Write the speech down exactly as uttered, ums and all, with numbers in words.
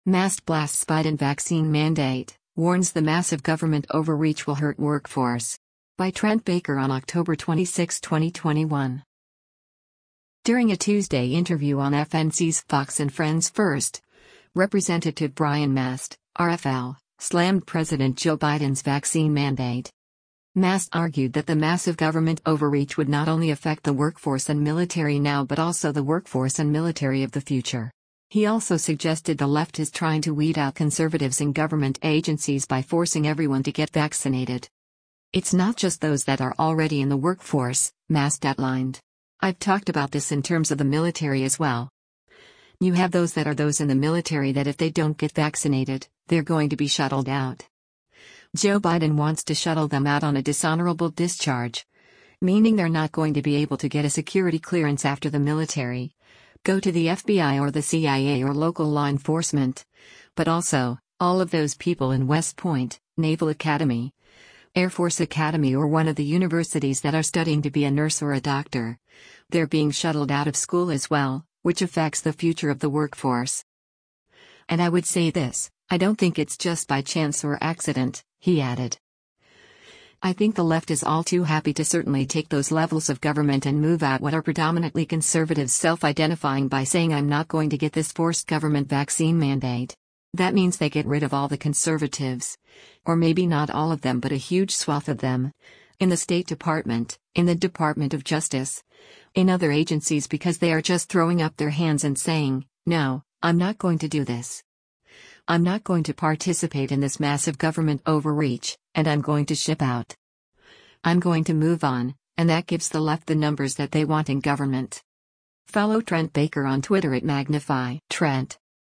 Mask blasts Biden vaccine mandate, warns the massive government overreach will hurt workforce. By Trent Baker on October twenty-sixth, twenty twenty-one. During a Tuesday interview on F N C's Fox and Friends First, Representative Brian Mast, R F L, slammed President Joe Biden's vaccine mandate. Mast argued that the massive government overreach would not only affect the workforce and military now but also the workforce and military of the future. He also suggested the left is trying to weed out conservatives in government agencies by forcing everyone to get vaccinated. It's not just those that are already in the workforce, Mast outlined. I've talked about this in terms of the military as well. You have those that are those in the military that if they don't get vaccinated, they're going to be shuttled out. Joe Biden wants to shuttle them out on a dishonorable discharge, meaning they're not going to be able to get a security clearance after the military, go to the F B I or the C I A or local law enforcement, but also, all of those people in West Point, Naval Academy, Air Force Academy or one of the universities that are studying to be a nurse or a doctor, they're being shuttled out of school as well, which affects the future of the workforce. And I would say this, I don't think it's just by chance or accident, he added. I think the left is all too happy to certainly take those levels of government and move out what are predominantly conservatives self-identifying by saying I'm not going to get this forced government vaccine mandate. That means they get rid of all the conservatives. Or maybe not all of them but a huge swath of them. In the State Department, in the Department of Justice, in other agencies because they are just throwing up their hands and saying, no, I'm not going to do this. I'm not going to participate in this massive government overreach, and I'm going to ship out. I'm going to move on, and that gives the left the numbers that they want in government. Follow Trent Baker on Twitter at Magnify Trent.